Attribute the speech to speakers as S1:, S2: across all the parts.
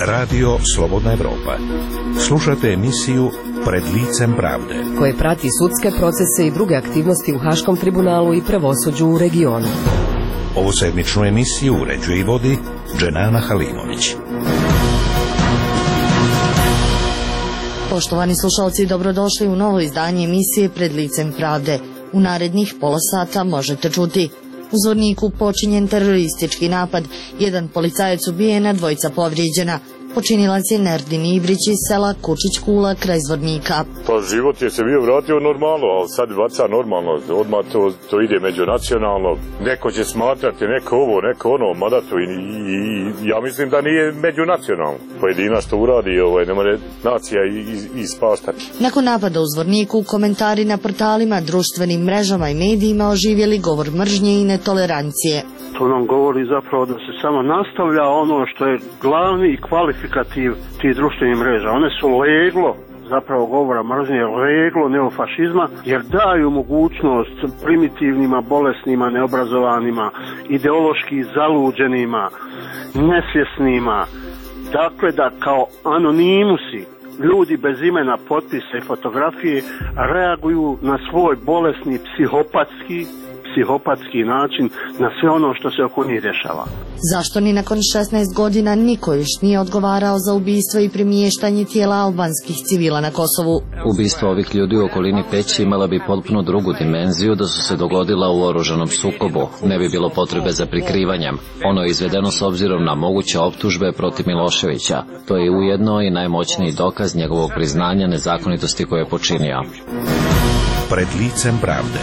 S1: Radio Slobodna Evropa. Slušate emisiju Pred licem pravde,
S2: koje prati sudske procese i druge aktivnosti u Haškom tribunalu i pravosuđu u regionu.
S1: Ovu sedmičnu emisiju uređuje i vodi Dženana Halimović.
S3: Poštovani slušalci, dobrodošli u novo izdanje emisije Pred licem pravde. U narednih pola sata možete čuti: u Zvorniku počinjen teroristički napad, jedan policajac ubijena, dvojica povrijeđena. Počinilac je Nerdin Ibrić iz sela Kučić Kula kraj Zvornika.
S4: Pa život je se bio vratio normalno, ali sad baca normalno, odmah to ide međunacionalno. Neko će smatrati, neko ovo, neko ono, mada to i ja mislim da nije međunacionalno. Pojedinac to uradi, ne more nacija ispastati.
S3: Nakon napada u Zvorniku, komentari na portalima, društvenim mrežama i medijima oživjeli govor mržnje i netolerancije.
S5: To nam govori zapravo da se samo nastavlja ono što je glavni kvalifikativ tih društvenih mreža. One su leglo zapravo govora mržnje, leglo neofašizma, jer daju mogućnost primitivnima, bolesnima, neobrazovanima, ideološki zaluđenima, nesvjesnima, dakle da kao anonimusi, ljudi bez imena, potpisa i fotografije reaguju na svoj bolesni psihopatski način na sve ono što se oko njih dešava.
S3: Zašto ni nakon 16 godina niko još nije odgovarao za ubistvo i premještanje tijela albanskih civila na Kosovu?
S6: Ubistvo ovih ljudi u okolini Peći imala bi potpuno drugu dimenziju da su se dogodila u oružanom sukobu. Ne bi bilo potrebe za prikrivanjem. Ono je izvedeno s obzirom na moguće optužbe protiv Miloševića. To je ujedno i najmoćniji dokaz njegovog priznanja nezakonitosti koje je počinio.
S1: Pred licem pravde.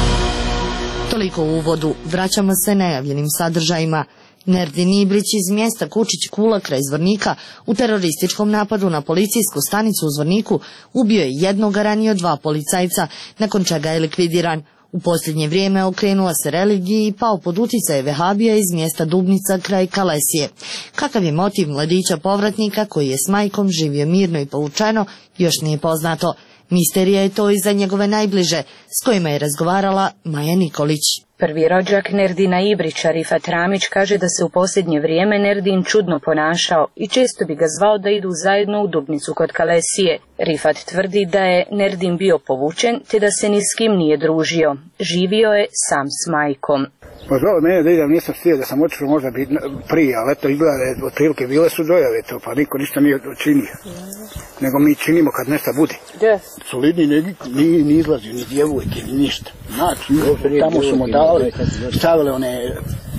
S3: Toliko u uvodu, vraćamo se najavljenim sadržajima. Nerdin Ibrić iz mjesta Kučić Kula kraj Zvornika u terorističkom napadu na policijsku stanicu u Zvorniku ubio je jednog, a ranio dva policajca, nakon čega je likvidiran. U posljednje vrijeme okrenula se religiji i pao pod utjecaj vehabija iz mjesta Dubnica kraj Kalesije. Kakav je motiv mladića povratnika koji je s majkom živio mirno i poučeno, još nije poznato. Misterija je to i za njegove najbliže, s kojima je razgovarala Maja Nikolić.
S7: Prvi rođak Nerdina Ibrića, Rifat Ramić, kaže da se u posljednje vrijeme Nerdin čudno ponašao i često bi ga zvao da idu zajedno u Dubnicu kod Kalesije. Rifat tvrdi da je Nerdin bio povučen te da se ni s kim nije družio. Živio je sam s majkom.
S8: Pozvao mene da idem, nisam htio, da sam otišao možda biti prije, ali eto izgleda, otprilike bile su dojave to, pa niko ništa nije činio. Nego mi činimo kad nešto bude. Solidni ni izlazio, ni djevojke, ni ništa. Znači, tamo su mu dali, stavili one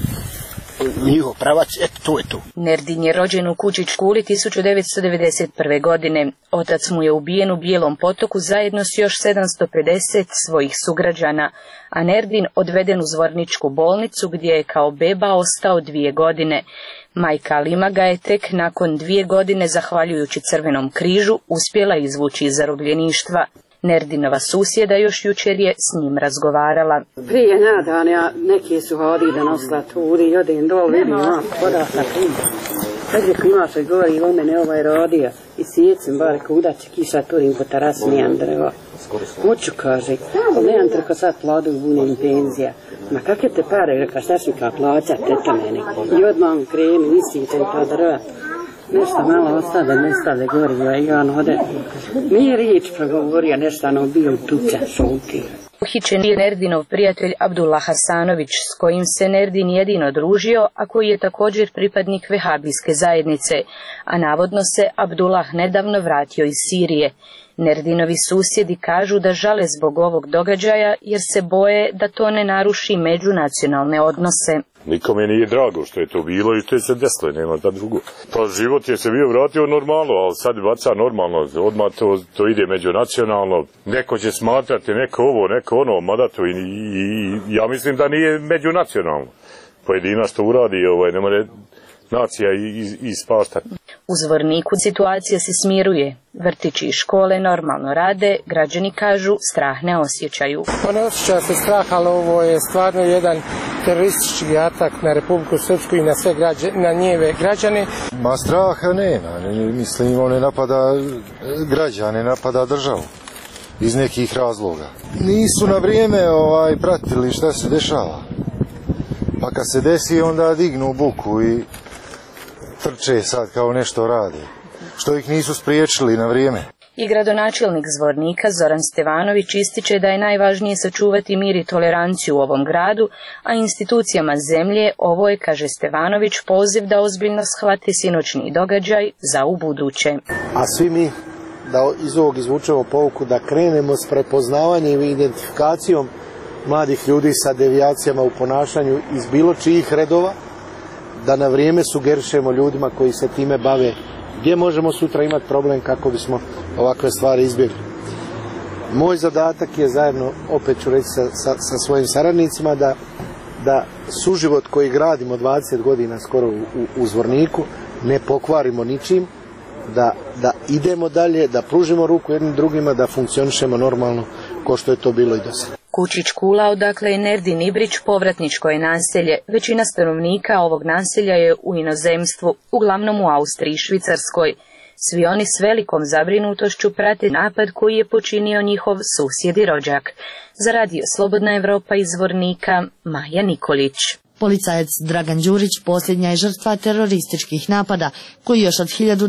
S8: njihov pravac, eto to je to.
S7: Nerdin je rođen u Kučić Kuli 1991. godine. Otac mu je ubijen u Bijelom Potoku zajedno s još 750 svojih sugrađana, a Nerdin odveden u Zvorničku bolnicu gdje je kao beba ostao 2 godine. Majka Alima ga je tek nakon 2 godine, zahvaljujući Crvenom križu, uspjela izvući iz zarobljeništva. Nerdinova susjeda još jučer je s njim razgovarala.
S9: Prije nadanja neki su hodili da nosila turi i odem dol, vidim vam podatak. Kad je klimaš i govori o mene ovaj rodio i sjecim bar kuda će kiša turim po terasi, nijem drvo. Hoću, kaže, nemam trko sad pladu bunim penzija. Ma kakve te pare, reka, šta ću kao plaća, teta mene. I odmah kremi, nisi će ta drva. Nešto malo ostade, nestade goriva i on ode. Nije riječ progovorio, nešto ono bio tuča, šuti.
S7: Uhićen je Nerdinov prijatelj Abdullah Hasanović, s kojim se Nerdin jedino družio, a koji je također pripadnik vehabijske zajednice, a navodno se Abdullah nedavno vratio iz Sirije. Nerdinovi susjedi kažu da žale zbog ovog događaja jer se boje da to ne naruši međunacionalne odnose.
S4: Nikome nije drago što je to bilo i što je se desilo, nema da drugo. Pa život je se bio vratio normalno, ali sad baca normalno, odmah to ide međunacionalno. Neko će smatrati, neko ovo, neko ono, mada to i ja mislim da nije međunacionalno. Pojedinac to uradi, ne more nacija ispastati.
S7: U Zvorniku situacija se smiruje. Vrtići i škole normalno rade, građani kažu strah ne osjećaju.
S10: Ne osjeća se strah, ali ovo je stvarno jedan teroristički atak na Republiku Srpsku i na sve na njeve građane.
S11: Ma straha nema, mislim on ne napada građane, napada državu iz nekih razloga. Nisu na vrijeme pratili šta se dešava. Pa kad se desi onda dignu buku i trče sad kao nešto rade, što ih nisu spriječili na vrijeme.
S7: I gradonačelnik Zvornika Zoran Stevanović ističe da je najvažnije sačuvati mir i toleranciju u ovom gradu, a institucijama zemlje ovo je, kaže Stevanović, poziv da ozbiljno shvate sinoćni događaj za ubuduće.
S12: A svi mi da iz ovog izvučemo pouku da krenemo s prepoznavanjem i identifikacijom mladih ljudi sa devijacijama u ponašanju iz bilo čijih redova, da na vrijeme sugerišemo ljudima koji se time bave gdje možemo sutra imati problem kako bismo ovakve stvari izbjegli. Moj zadatak je zajedno, opet ću reći sa svojim saradnicima, da suživot koji gradimo 20 godina skoro u Zvorniku ne pokvarimo ničim, da idemo dalje, da pružimo ruku jednim drugima, da funkcionišemo normalno kao što je to bilo i do sada.
S7: Kučić Kula, odakle je Nerdin Ibrić, povratničko je naselje. Većina stanovnika ovog naselja je u inozemstvu, uglavnom u Austriji i Švicarskoj. Svi oni s velikom zabrinutošću prate napad koji je počinio njihov susjed i rođak. Za radio Slobodna Evropa iz Zvornika, Maja Nikolić.
S3: Policajac Dragan Đurić posljednja je žrtva terorističkih napada koji još od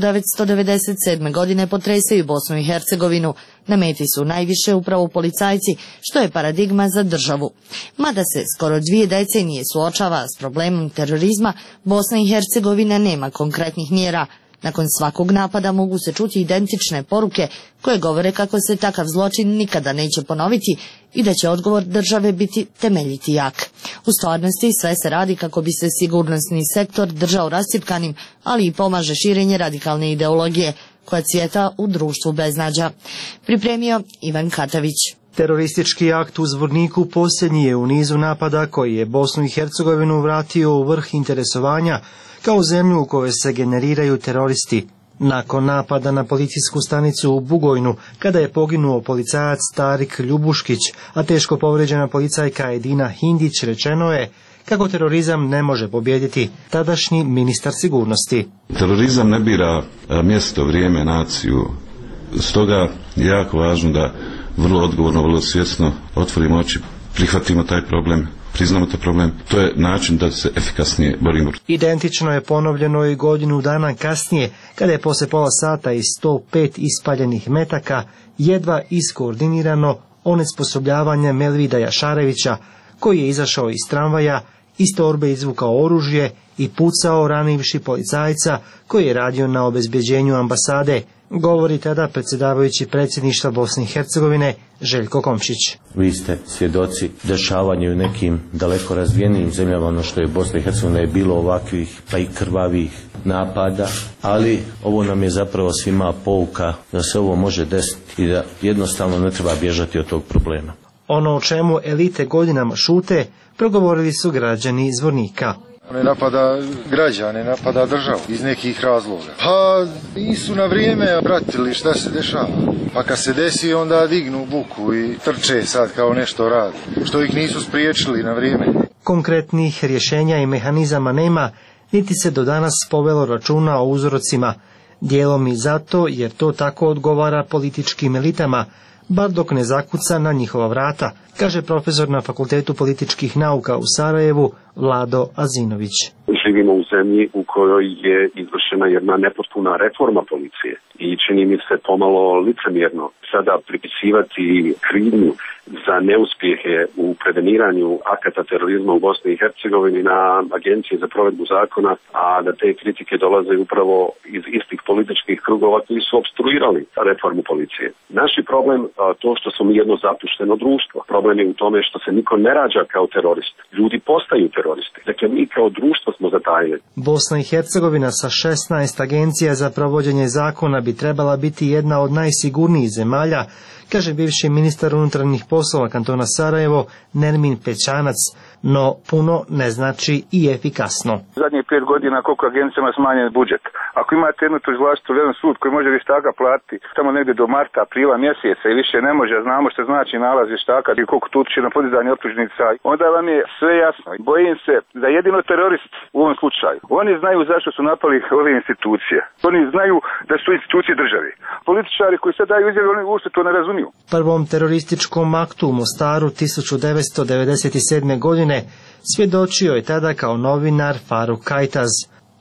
S3: 1997. godine potresaju Bosnu i Hercegovinu. Na meti su najviše upravo policajci, što je paradigma za državu. Mada se skoro 2 decenije suočava s problemom terorizma, Bosna i Hercegovina nema konkretnih mjera. Nakon svakog napada mogu se čuti identične poruke koje govore kako se takav zločin nikada neće ponoviti i da će odgovor države biti temeljit i jak. U stvarnosti sve se radi kako bi se sigurnosni sektor držao rascjepkanim, ali i pomaže širenje radikalne ideologije koja cvjeta u društvu beznađa. Pripremio Ivan Katavić.
S13: Teroristički akt u Zvorniku posljednji je u nizu napada koji je Bosnu i Hercegovinu vratio u vrh interesovanja kao zemlju u kojoj se generiraju teroristi. Nakon napada na policijsku stanicu u Bugojnu, kada je poginuo policajac Tarik Ljubuškić, a teško povrijeđena policajka Edina Hindić, rečeno je kako terorizam ne može pobijediti tadašnji ministar sigurnosti.
S14: Terorizam ne bira mjesto, vrijeme, naciju. Stoga je jako važno da vrlo odgovorno, vrlo svjesno otvorimo oči, prihvatimo taj problem, priznamo taj problem. To je način da se efikasnije borimo.
S13: Identično je ponovljeno i godinu dana kasnije, kada je poslije pola sata i 105 ispaljenih metaka jedva iskoordinirano onesposobljavanje Melvida Jašarevića, koji je izašao iz tramvaja, iz torbe izvukao oružje i pucao ranivši policajca koji je radio na obezbeđenju ambasade, govori tada predsjedavajući predsjedništva Bosne i Hercegovine Željko Komšić.
S15: Vi ste svjedoci dešavanja u nekim daleko razvijenijim zemljama, ono što je Bosna i Hercegovina, je bilo ovakvih pa i krvavih napada, ali ovo nam je zapravo svima pouka da se ovo može desiti i da jednostavno ne treba bježati od tog problema.
S13: Ono o čemu elite godinama šute, progovorili su građani Zvornika.
S11: Ne napada građane, napada državu iz nekih razloga. Pa nisu na vrijeme pratili šta se dešava. Pa kad se desi onda dignu buku i trče sad kao nešto rade, što ih nisu spriječili na vrijeme.
S13: Konkretnih rješenja i mehanizama nema, niti se do danas povelo računa o uzrocima. Dijelom i zato jer to tako odgovara političkim elitama, bar dok ne zakuca na njihova vrata, kaže profesor na Fakultetu političkih nauka u Sarajevu Vlado Azinović.
S16: Živimo u zemlji u kojoj je izvršena jedna nepotpuna reforma policije i čini mi se pomalo licemjerno sada pripisivati krivnju za neuspjehe u preveniranju akata terorizma u Bosni i Hercegovini na Agenciji za provedbu zakona, a da te kritike dolaze upravo iz istih političkih krugova koji su opstruirali reformu policije. Naš je problem to što smo mi jedno zapušteno društvo. Problem je u tome što se niko ne rađa kao terorist. Ljudi postaju teroristi. Dakle, mi kao društvo smo zatajili.
S13: Bosna i Hercegovina sa 16 agencija za provođenje zakona bi trebala biti jedna od najsigurnijih zemalja, kaže bivši ministar unutarnjih poslova kantona Sarajevo Nermin Pećanac, no puno ne znači i efikasno.
S17: Zadnjih 5 godina koliko agencijama smanjen budžet. Ako imate jednu tužilaštvo ili jedan sud koji može vještaka platiti tamo negdje do marta, aprila mjeseca i više ne može, znamo što znači nalaz vještaka i koliko tu utječe na podizanje optužnica, onda vam je sve jasno. Bojim se da jedino terorist u ovom slučaju, oni znaju zašto su napali ove institucije. Oni znaju da su institucije države. Političari koji sad daju izjave, oni uopšte to ne razumiju.
S13: Prvom terorističkom aktu u Mostaru 1997. godine svjedočio je tada kao novinar Faruk Kajtaz.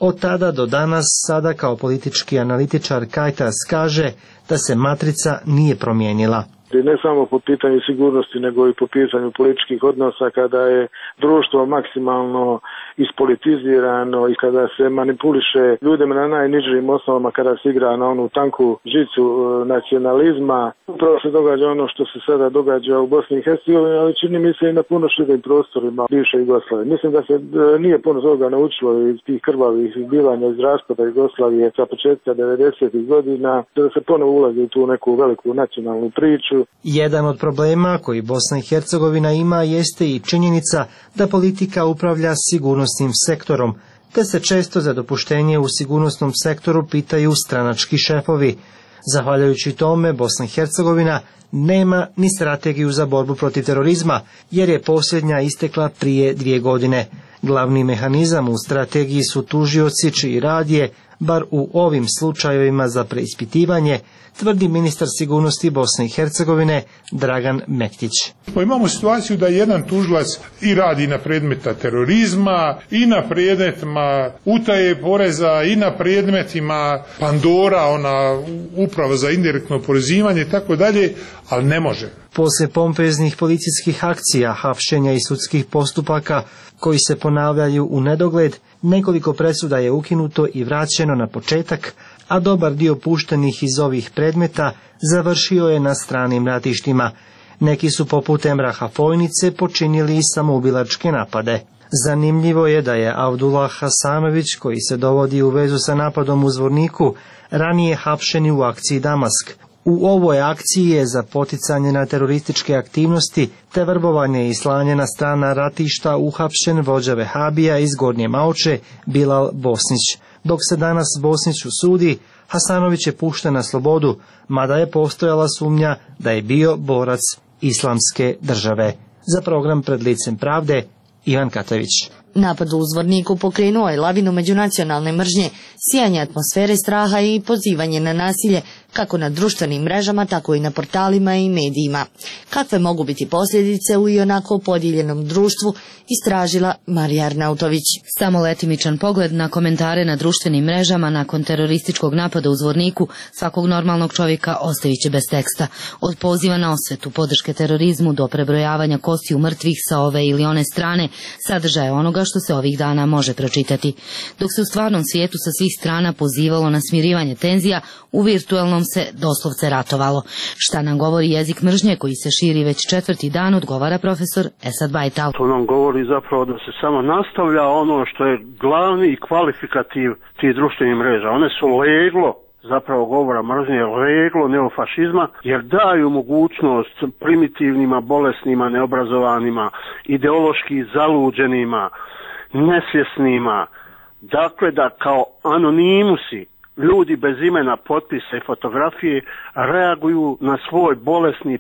S13: Od tada do danas, sada kao politički analitičar Kajtas kaže da se matrica nije promijenila.
S18: Ne samo po pitanju sigurnosti, nego i po pitanju političkih odnosa, kada je društvo maksimalno ispolitizirano i kada se manipuliše ljudima na najnižim osnovama, kada se igra na onu tanku žicu nacionalizma. Upravo se događa ono što se sada događa u Bosni i Hercegovini, ali čini mi se i na puno širim prostorima bivše Jugoslavije. Mislim da se nije puno toga naučilo iz tih krvavih izbivanja iz raspada Jugoslavije sa početka 90. godina, da se ponovo ulazi u tu neku veliku nacionalnu priču.
S13: Jedan od problema koji Bosna i Hercegovina ima jeste i činjenica da politika upravlja sigurnosnim sektorom, te se često za dopuštenje u sigurnosnom sektoru pitaju stranački šefovi. Zahvaljujući tome, Bosna i Hercegovina nema ni strategiju za borbu protiv terorizma, jer je posljednja istekla prije 2 godine. Glavni mehanizam u strategiji su tužioci čiji rad je, bar u ovim slučajevima za preispitivanje, tvrdi ministar sigurnosti Bosne i Hercegovine Dragan Mektić.
S19: Imamo situaciju da jedan tužilac i radi na predmeta terorizma, i na predmetima utaje poreza, i na predmetima Pandora, ona uprava za indirektno oporezivanje i tako dalje, ali ne može.
S13: Poslije pompeznih policijskih akcija, hapšenja i sudskih postupaka koji se ponavljaju u nedogled, nekoliko presuda je ukinuto i vraćeno na početak, a dobar dio puštenih iz ovih predmeta završio je na stranim ratištima. Neki su poput Emraha Fojnice počinili i samoubilačke napade. Zanimljivo je da je Abdullah Hasanović, koji se dovodi u vezu sa napadom u Zvorniku, ranije hapšen u akciji Damask. U ovoj akciji je za poticanje na terorističke aktivnosti te vrbovanje i slanje na strana ratišta uhapšen vođa Vehabija iz Gornje Mauče Bilal Bosnić. Dok se danas Bosniću sudi, Hasanović je pušten na slobodu, mada je postojala sumnja da je bio borac Islamske države. Za program Pred licem pravde, Ivan Katavić.
S3: Napad u Zvorniku pokrenuo je lavinu međunacionalne mržnje, sijanje atmosfere straha i pozivanje na nasilje, kako na društvenim mrežama, tako i na portalima i medijima. Kakve mogu biti posljedice u ionako podijeljenom društvu, istražila Marija Arnautović.
S20: Samo letimičan pogled na komentare na društvenim mrežama nakon terorističkog napada u Zvorniku svakog normalnog čovjeka ostavit će bez teksta. Od poziva na osvetu, podrške terorizmu do prebrojavanja kostiju mrtvih sa ove ili one strane, sadržaje onoga što se ovih dana može pročitati. Dok se u stvarnom svijetu sa svih strana pozivalo na smirivanje tenzija, u virtualnom se doslovce ratovalo. Šta nam govori jezik mržnje koji se širi već 4. dan, odgovara profesor Esad Bajtal.
S5: To nam govori zapravo da se samo nastavlja ono što je glavni kvalifikativ tih društvenih mreža. One su leglo zapravo govora mržnje, leglo neofašizma, jer daju mogućnost primitivnima, bolesnima, neobrazovanima, ideološki zaluđenima, nesvjesnima, dakle da kao anonimusi, ljudi bez imena, potpisa i fotografije reaguju na svoj bolesni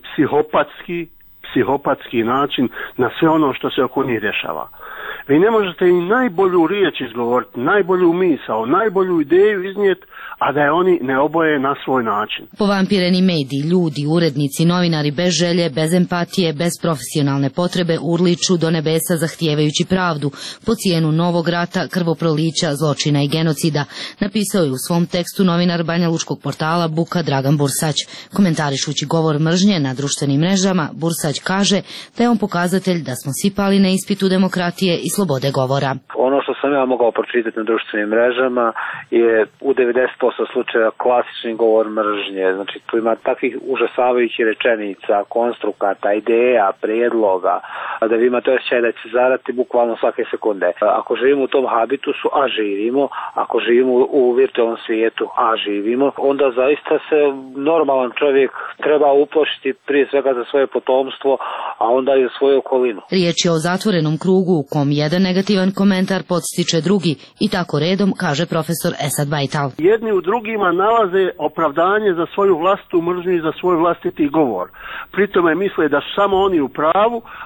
S5: psihopatski način na sve ono što se oko njih dešava. Vi ne možete i najbolju riječ izgovoriti, najbolju misao, najbolju ideju iznijeti, a da je oni ne oboje na svoj način.
S20: Povampireni mediji, ljudi, urednici, novinari bez želje, bez empatije, bez profesionalne potrebe urliču do nebesa zahtijevajući pravdu po cijenu novog rata, krvoprolića, zločina i genocida, napisao je u svom tekstu novinar banjalučkog portala Buka Dragan Bursać. Komentarišući govor mržnje na društvenim mrežama, Bursać kaže da je on pokazatelj da smo svi pali na ispitu demokratije i slobode govora.
S21: Ono što sam ja mogao pročitati na društvenim mrežama je u 90% slučajeva klasični govor mržnje. Znači tu ima takvih užasavajućih rečenica, konstrukata, ideja, prijedloga, da vi imate osjećaj da će zarati bukvalno svake sekunde. Ako živimo u tom habitusu, a živimo, ako živimo u virtualnom svijetu, a živimo, onda zaista se normalan čovjek treba uplašiti prije svega za svoje potomstvo, a onda i za svoju okolinu.
S20: Riječ je o zatvorenom krugu u kom jedan negativan komentar podstiče drugi i tako redom, kaže profesor Esad Bajtal.
S5: Jedni u drugima nalaze opravdanje za svoju vlastitu mržnju i za svoj vlastiti govor. Pritome misle da su samo oni u pravu, a da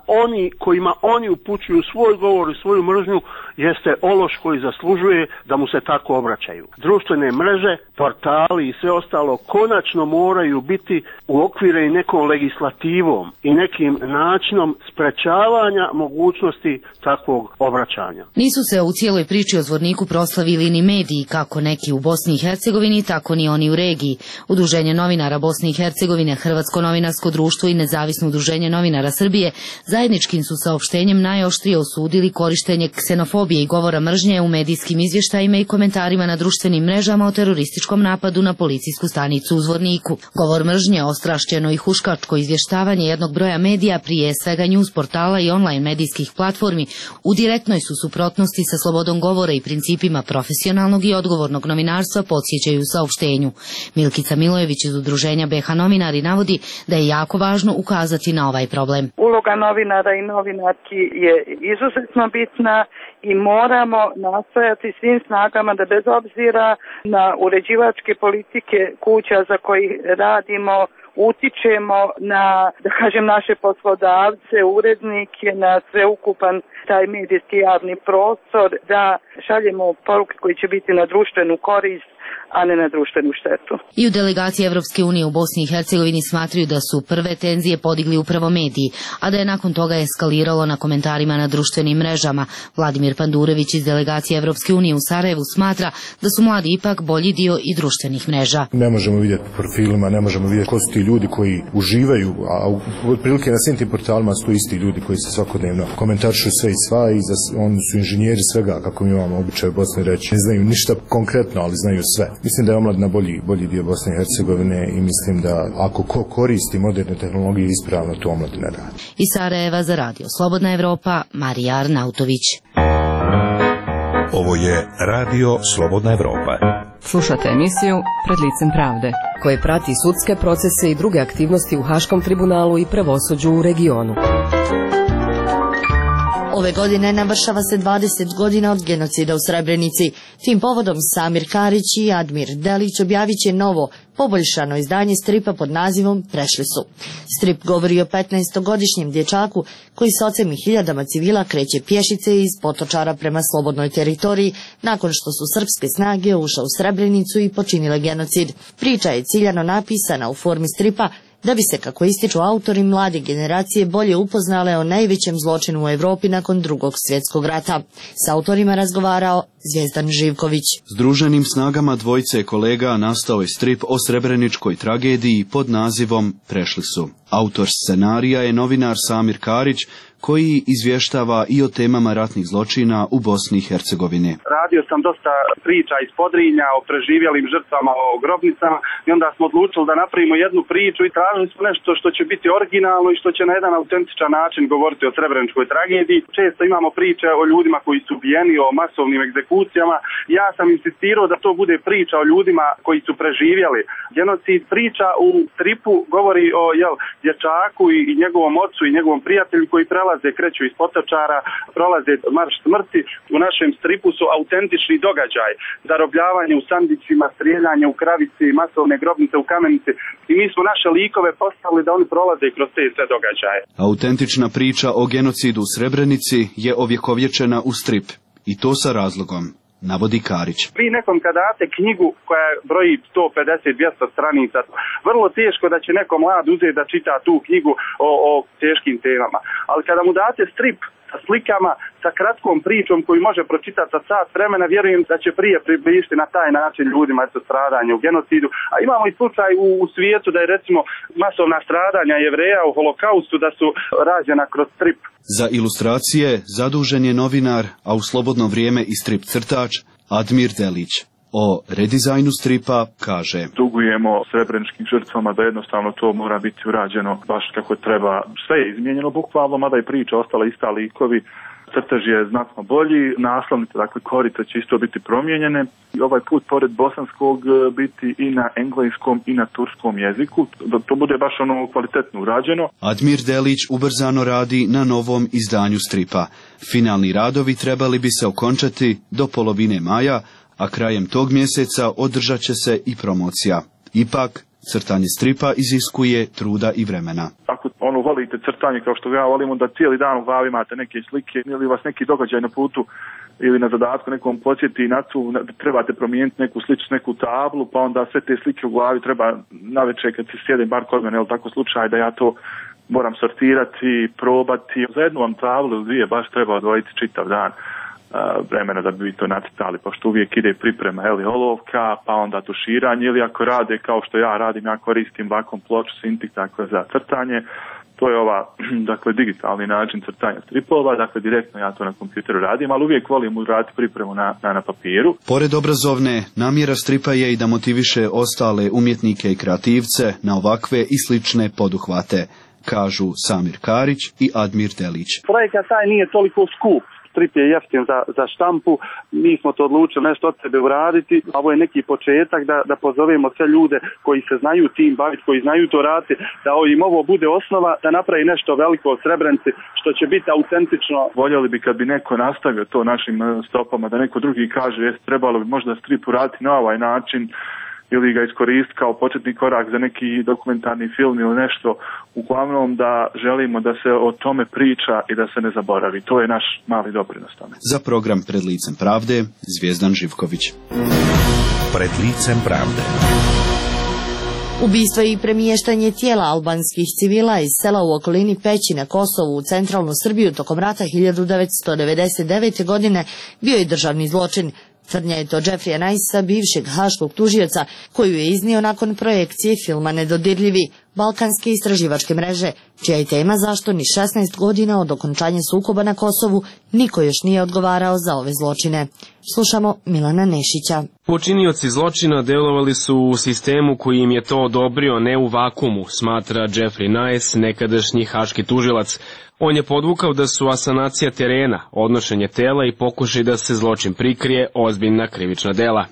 S5: oni kojima oni upućuju svoj govor i svoju mržnju jeste ološ koji zaslužuje da mu se tako obraćaju. Društvene mreže, portali i sve ostalo konačno moraju biti uokvireni nekom legislativom i nekim načinom sprečavanja mogućnosti takvog obraćanja.
S20: Nisu se u cijeloj priči o Zvorniku proslavili ni mediji, kako neki u Bosni i Hercegovini, tako ni oni u regiji. Udruženje novinara Bosne i Hercegovine, Hrvatsko novinarsko društvo i Nezavisno udruženje novinara Srbije zajedničkim su saopštenjem najoštrije osudili korištenje ksenofobije i govora mržnje u medijskim izvještajima i komentarima na društvenim mrežama o terorističkom napadu na policijsku stanicu u Zvorniku. Govor mržnje, ostrašćeno i huškačko izvještavanje jednog broja medija, prije svega news portala i online medijskih platformi, u direktnoj su suprotnosti sa slobodom govora i principima profesionalnog i odgovornog novinarstva, podsjećaju u saopštenju. Milkica Milojević iz udruženja BH Novinari navodi da je jako važno ukazati na ovaj problem.
S2: Uloga novinara i novinarki je izuzetno bitna i moramo nastojati svim snagama da bez obzira na uređivačke politike kuća za koji radimo, utičemo na, da kažem, naše poslodavce, urednike, na sveukupan taj medijski javni prostor, da šaljemo poruke koji će biti na društvenu korist, a ne na društvenu štetu.
S20: I u delegaciji Evropske unije u Bosni i Hercegovini smatraju da su prve tenzije podigli upravo mediji, a da je nakon toga eskaliralo na komentarima na društvenim mrežama. Vladimir Pandurević iz delegacije Evropske unije u Sarajevu smatra da su mladi ipak bolji dio i društvenih mreža.
S22: Ne možemo vidjeti po profilima, ne možemo vidjeti ko su ti ljudi koji uživaju, a otprilike na svim tim portalima su isti ljudi koji se svakodnevno komentarišu sve i sva i oni su inženjeri svega, kako mi imamo običaj u Bosni reći. Ne znaju ništa konkretno, ali znaju sve. Mislim da je omladina bolji dio Bosne i Hercegovine i mislim da ako ko koristi moderne tehnologije ispravno, to omladina radi.
S20: Iz Sarajeva za radio Slobodna Evropa, Marija Arnautović.
S1: Ovo je Radio Slobodna Evropa.
S23: Slušate emisiju Pred licem pravde, koje prati sudske procese i druge aktivnosti u Haškom tribunalu i pravosuđu u regionu.
S3: Ove godine navršava se 20 godina od genocida u Srebrenici. Tim povodom Samir Karić i Admir Delić objavit će novo, poboljšano izdanje stripa pod nazivom Prešli su. Strip govori o 15-godišnjem dječaku koji s ocem i hiljadama civila kreće pješice iz Potočara prema slobodnoj teritoriji nakon što su srpske snage ušle u Srebrenicu i počinile genocid. Priča je ciljano napisana u formi stripa da bi se, kako ističu autori, mlade generacije bolje upoznale o najvećem zločinu u Europi nakon Drugog svjetskog rata. S autorima razgovarao Zvijezdan Živković.
S24: Združenim snagama dvojice kolega nastao je strip o srebreničkoj tragediji pod nazivom Prešli su. Autor scenarija je novinar Samir Karić, koji izvještava i o temama ratnih zločina u Bosni i Hercegovini.
S25: Radio sam dosta priča iz Podrinja o preživjelim žrtvama, o grobnicama i onda smo odlučili da napravimo jednu priču i tražili smo nešto što će biti originalno i što će na jedan autentičan način govoriti o srebreničkoj tragediji. Često imamo priče o ljudima koji su ubijeni, o masovnim egzekucijama. Ja sam insistirao da to bude priča o ljudima koji su preživjeli genocid. Priča u stripu govori o dječaku i njegovom ocu i njegovom prijatelju koji kreću iz Potočara, prolaze marš smrti. U našem stripu su autentični događaj, zarobljavanje u sandicima, strijeljanje u Kravici, masovne grobnice u Kamenici i mi smo naše likove postavili da oni prolaze kroz te sve događaje.
S24: Autentična priča o genocidu u Srebrenici je ovjekovječena u strip i to sa razlogom, navodi Karić.
S25: Vi nekom kad date knjigu koja broji 150-200 stranica, vrlo teško da će neko mlad uzeti da čita tu knjigu o teškim temama. Ali kada mu date strip sa slikama, sa kratkom pričom koju može pročitati za sat vremena, vjerujem da će prije približiti na taj način ljudima stradanje u genocidu. A imamo i slučaj u svijetu da je recimo masovna stradanja Jevreja u holokaustu da su rađena kroz strip.
S24: Za ilustracije zadužen je novinar, a u slobodno vrijeme i strip crtač Admir Delić. O redizajnu stripa kaže:
S26: Dugujemo srebreničkim žrtvama da jednostavno to mora biti urađeno baš kako treba. Sve je izmijenjeno bukvalno, mada je priča ostala ista, likovi. Crtež je znatno bolji, naslovnice, dakle korice će isto biti promijenjene. I ovaj put pored bosanskog biti i na engleskom i na turskom jeziku, da to bude baš ono kvalitetno urađeno.
S24: Admir Delić ubrzano radi na novom izdanju stripa. Finalni radovi trebali bi se okončati do polovine maja, a krajem tog mjeseca održat će se i promocija. Ipak, Crtanje stripa iziskuje truda i vremena.
S26: Ako volite crtanje kao što ja volim, onda cijeli dan u glavi imate neke slike ili vas neki događaj na putu ili na zadatku nekom podsjeti na tu, trebate promijeniti neku sliču, neku tablu, pa onda sve te slike u glavi treba navečer kad se sjedim, bar kod mene, tako slučaj da ja to moram sortirati, probati. Za jednu vam tablu ili dvije baš treba odvojiti čitav dan vremena da bi vi to nacrtali, pošto uvijek ide priprema olovka, pa onda tuširanje, ili ako rade kao što ja radim, ja koristim lakom ploču Cintiq, dakle za crtanje. To je dakle, digitalni način crtanja stripova, dakle direktno ja to na kompjuteru radim, ali uvijek volim uraditi pripremu na papiru.
S24: Pored obrazovne, namjera stripa je i da motiviše ostale umjetnike i kreativce na ovakve i slične poduhvate, kažu Samir Karić i Admir Delić.
S25: Projekat taj nije toliko skup. Strip je jeftin za štampu, mi smo to odlučili nešto od sebe uraditi, a ovo je neki početak da pozovemo sve ljude koji se znaju tim baviti, koji znaju to raditi, da im ovo bude osnova da napravi nešto veliko od Srebrenici, što će biti autentično.
S26: Voljeli bi kad bi neko nastavio to našim stopama, da neko drugi kaže trebalo bi možda strip uraditi na ovaj način, ili ga iskoristiti kao početni korak za neki dokumentarni film ili nešto. Uglavnom da želimo da se o tome priča i da se ne zaboravi. To je naš mali doprinos tome.
S24: Za program Pred licem pravde, Zvijezdan Živković.
S1: Pred licem pravde.
S3: Ubistvo i premještanje tijela albanskih civila iz sela u okolini Peći na Kosovu u centralnu Srbiju tokom rata 1999. godine bio je državni zločin. Tvrdnja je to Jeffrey Nicea, bivšeg haškog tužioca, koju je iznio nakon projekcije filma Nedodirljivi, balkanske istraživačke mreže, čija je tema zašto ni 16 godina od okončanja sukoba na Kosovu niko još nije odgovarao za ove zločine. Slušamo Milana Nešića.
S4: Počinioci zločina delovali su u sistemu koji im je to odobrio, ne u vakumu, smatra Jeffrey Nice, nekadašnji haški tužilac. On je podvukao da su asanacija terena, odnošenje tela i pokušaj da se zločin prikrije ozbiljna krivična dela.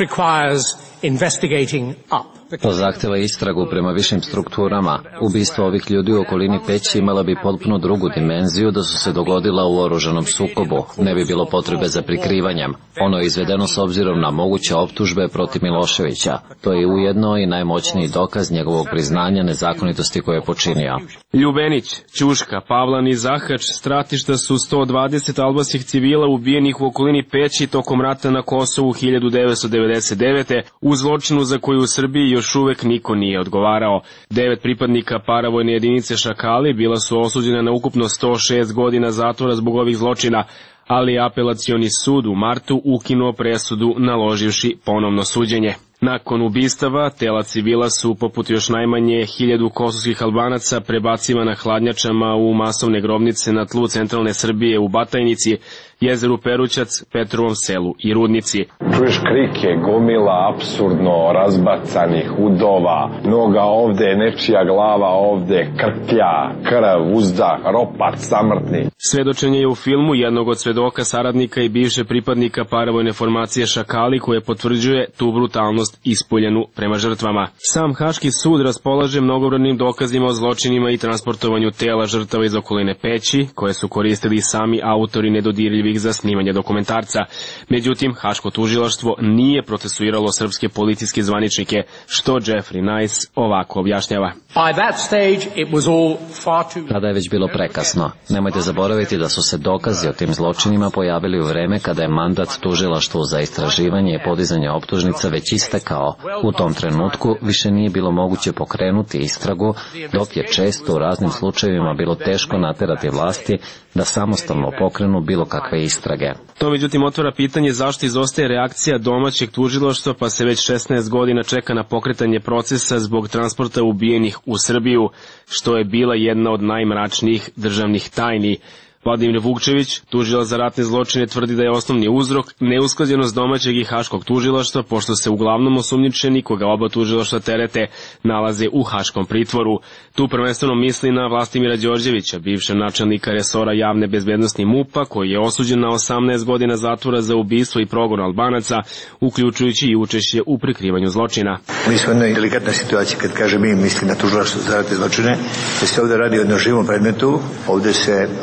S6: To zahteva istragu prema višim strukturama. Ubistvo ovih ljudi u okolini Peći imala bi potpuno drugu dimenziju da su se dogodila u oružanom sukobu. Ne bi bilo potrebe za prikrivanjem. Ono je izvedeno s obzirom na moguće optužbe protiv Miloševića. To je ujedno i najmoćniji dokaz njegovog priznanja nezakonitosti koje je počinio.
S4: Ljubenić, Ćuška, Pavlan i Zahač stratišta su 120 albanskih civila ubijenih u okolini Peći tokom rata na Kosovu 1999. u zločinu za koju u Srbiji još uvek niko nije odgovarao. 9 pripadnika paravojne jedinice Šakali bila su osuđena na ukupno 106 godina zatvora zbog ovih zločina, ali apelacioni sud u martu ukinuo presudu naloživši ponovno suđenje. Nakon ubistava, tela civila su, poput još najmanje 1000 kosovskih Albanaca, prebacivana hladnjačama u masovne grobnice na tlu centralne Srbije u Batajnici, jezeru Perućac, Petrovom selu i Rudnici.
S8: Čuješ krike, gomila apsurdno razbacanih udova, noga ovde, nečija glava ovde, krplja, krv, uzdah, ropac, samrtni.
S4: Svedočenje je u filmu jednog od svedoka, saradnika i bivše pripadnika paravojne formacije Šakali, koje potvrđuje tu brutalnost ispoljenu prema žrtvama. Sam Haški sud raspolaže mnogobrojnim dokazima o zločinima i transportovanju tela žrtava iz okoline Peći, koje su koristili sami autori Nedodirljivih za snimanje dokumentarca. Međutim, Haško tužilaštvo nije procesuiralo srpske policijske zvaničnike, što Jeffrey Nice ovako objašnjava.
S6: Tada je već bilo prekasno. Nemojte zaboraviti da su se dokazi o tim zločinima pojavili u vreme kada je mandat tužilaštvu za istraživanje i podizanje optužnica već istekao. U tom trenutku više nije bilo moguće pokrenuti istragu, dok je često u raznim slučajevima bilo teško naterati vlasti da samostalno pokrenu bilo kakve istrage.
S4: To međutim otvara pitanje zašto izostaje reakcija domaćeg tužilaštva, pa se već 16 godina čeka na pokretanje procesa zbog transporta ubijenih u Srbiju, što je bila jedna od najmračnijih državnih tajni. Vladimir Vukčević, tužilac za ratne zločine, tvrdi da je osnovni uzrok neusklađenost domaćeg i haškog tužilaštva, pošto se uglavnom osumnjičeni, koga oba tužilaštva terete, nalaze u haškom pritvoru. Tu prvenstveno misli na Vlastimira Đorđevića, bivšeg načelnika resora javne bezbednosti MUP-a, koji je osuđen na 18 godina zatvora za ubistvo i progon Albanaca, uključujući i učešće u prikrivanju zločina.
S9: Mi smo u jednoj delikatnoj situaciji kad kaže mi misli na tužilaštvo za ratne zločine, da se ovdje radi o jednom živom predmetu, ovdje se u filmu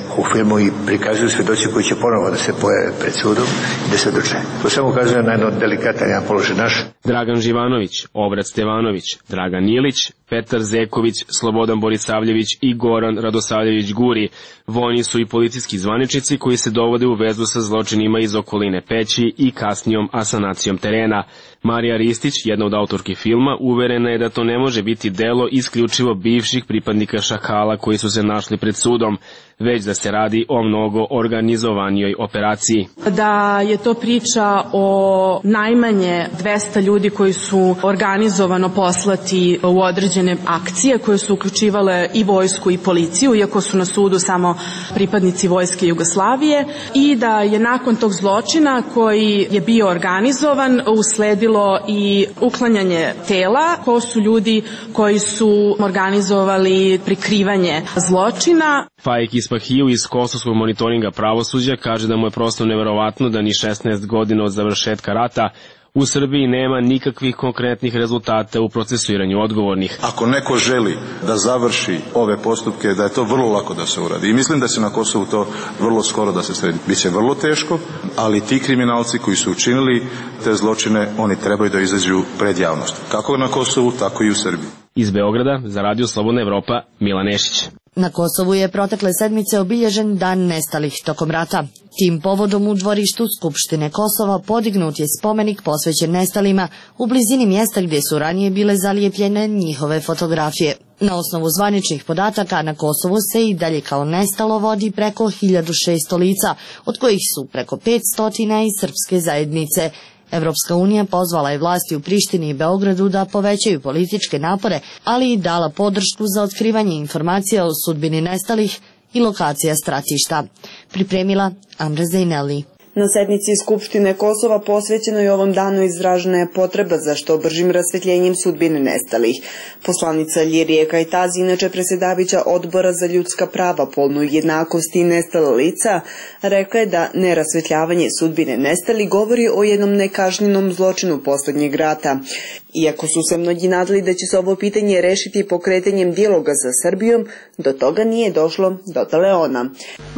S9: filmu i prikazuju svedoci koji će ponovo da se pojave pred sudom i da svedoče. To samo ukazuje na jedno delikatan jedan položaj naš.
S4: Dragan Živanović, Obrad Stevanović, Dragan Ilić, Petar Zeković, Slobodan Borisavljević i Goran Radosavljević Guri vojni su i policijski zvaničnici koji se dovode u vezu sa zločinima iz okoline Peći i kasnijom asanacijom terena. Marija Ristić, jedna od autorki filma, uverena je da to ne može biti delo isključivo bivših pripadnika Šakala koji su se našli pred sudom, već da se radi o mnogo organizovanijoj operaciji.
S7: Da je to priča o najmanje 200 ljudi koji su organizovano poslati u određene akcije koje su uključivale i vojsku i policiju, iako su na sudu samo pripadnici vojske Jugoslavije, i da je nakon tog zločina koji je bio organizovan usledilo i uklanjanje tela, ko su ljudi koji su organizovali prikrivanje zločina.
S4: Faik Ispahiju iz Kosovskog monitoringa pravosuđa kaže da mu je prosto neverovatno da ni 16 godina od završetka rata u Srbiji nema nikakvih konkretnih rezultata u procesuiranju odgovornih.
S10: Ako neko želi da završi ove postupke, da je to vrlo lako da se uradi. I mislim da će na Kosovu to vrlo skoro da se sredi. Biće vrlo teško, ali ti kriminalci koji su učinili te zločine, oni trebaju da izađu pred javnost. Kako na Kosovu, tako i u Srbiji.
S4: Iz Beograda za Radio Slobodna Evropa, Milan Nešić.
S3: Na Kosovu je protekle sedmice obilježen Dan nestalih tokom rata. Tim povodom u dvorištu Skupštine Kosova podignut je spomenik posvećen nestalima u blizini mjesta gdje su ranije bile zalijepljene njihove fotografije. Na osnovu zvaničnih podataka na Kosovu se i dalje kao nestalo vodi preko 1600 lica, od kojih su preko 500 iz srpske zajednice. Evropska unija pozvala je vlasti u Prištini i Beogradu da povećaju političke napore, ali i dala podršku za otkrivanje informacija o sudbini nestalih i lokacija stratišta. Pripremila Amra Zejneli.
S11: Na sednici Skupštine Kosova posvećenoj ovom danu izražena je potreba za što bržim rasvetljenjem sudbine nestalih. Poslanica Lirije Kajtazi, inače predsjedavajuća Odbora za ljudska prava, polnu jednakost i nestala lica, rekla je da nerasvetljavanje sudbine nestalih govori o jednom nekažnjenom zločinu posljednjeg rata. Iako su se mnogi nadali da će se ovo pitanje rešiti pokretanjem dijaloga sa Srbijom, do toga nije došlo, dodala je ona.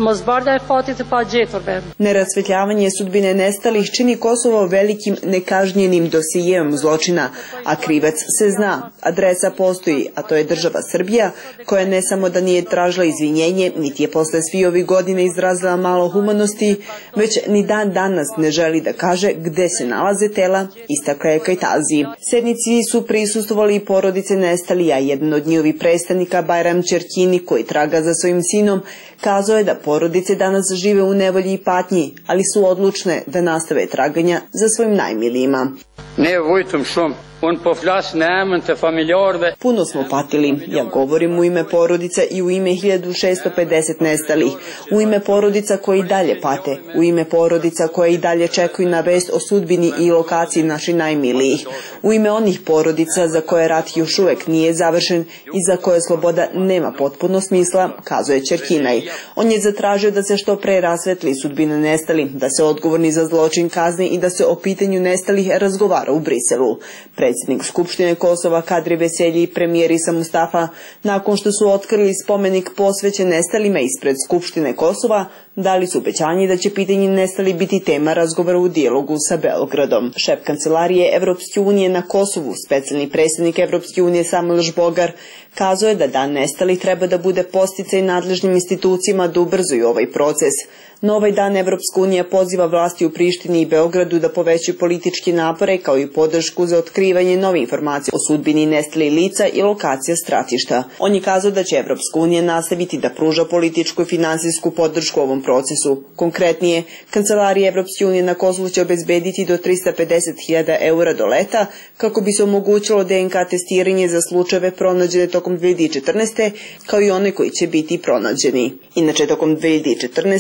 S11: Nerasvetljavanje sudbine nestalih čini Kosovo velikim nekažnjenim dosijeom zločina, a krivac se zna, adresa postoji, a to je država Srbija, koja ne samo da nije tražila izvinjenje, niti je posle svih ovih godina izrazila malo humanosti, već ni dan danas ne želi da kaže gde se nalaze tela, istakla je Kajtazi. Sednici su prisustvovali i porodice nestalih, a jedan od njihovih predstavnika, Bajram Čerkini, koji traga za svojim sinom, kazao je da porodice danas žive u nevolji i patnji, ali su odlučne da nastave traganja za svojim najmilijima. Puno smo patili, ja govorim u ime porodica i u ime 1650 nestalih, u ime porodica koji dalje pate, u ime porodica koje i dalje čekaju na vest o sudbini i lokaciji naših najmilijih, u ime onih porodica za koje rat još uvek nije završen i za koje sloboda nema potpuno smisla, kazuje Čerkinaj. On je zatražio da se što pre rasvetli sudbina nestalih, da se odgovorni za zločin kazne i da se o pitanju nestalih razgovara u Briselu. Predsjednik Skupštine Kosova Kadri Veselji i premijer Isa Mustafa, nakon što su otkrili spomenik posvećen nestalima ispred Skupštine Kosova, dali su obećanje da će pitanje nestali biti tema razgovora u dijalogu sa Beogradom. Šef kancelarije Evropske unije na Kosovu, specijalni predsjednik Evropske unije Samuel Žbogar, kazao je da Dan nestalih treba da bude podsticaj nadležnim institucijama da ubrzuju ovaj proces. Na ovaj dan Evropska unija poziva vlasti u Prištini i Beogradu da povećaju političke napore kao i podršku za otkrivanje nove informacije o sudbini nestalih lica i lokacija stratišta. On je kazao da će Evropska unija nastaviti da pruža političku i finansijsku podršku ovom procesu. Konkretnije, Kancelarija Evropske unije na Kosovu će obezbediti do 350.000 eura do leta kako bi se omogućilo DNK testiranje za slučajeve pronađene tokom 2014. kao i one koji će biti pronađeni. Inače, tokom 2014. u rudniku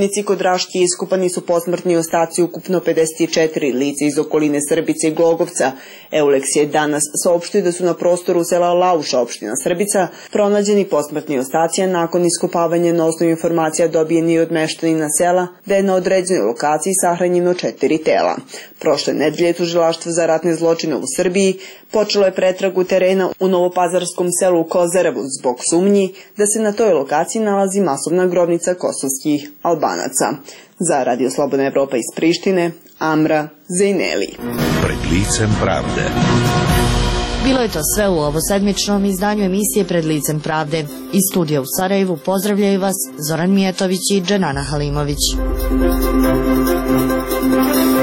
S11: grobnici kod Raške iskopani su posmrtni ostaci ukupno 54 lica iz okoline Srbice i Glogovca. Euleks je danas saopštio da su na prostoru sela Lauša, opština Srbica, pronađeni posmrtni ostaci, a nakon iskopavanja na osnovu informacija dobijeni od meštanina sela da je na određenoj lokaciji sahranjeno 4 tela. Prošle nedelje Tužilaštvo za ratne zločine u Srbiji počelo je pretragu terena u novopazarskom selu Kozarevu zbog sumnji da se na toj lokaciji nalazi masovna grobnica kosovskih Albanaca. Za Radio Slobodna Evropa iz Prištine, Amra Zejneli.
S1: Pred licem pravde.
S3: Bilo je to sve u ovosedmičnom izdanju emisije Pred licem pravde. Iz studija u Sarajevu pozdravljaju vas Zoran Mijetović i Dženana Halimović.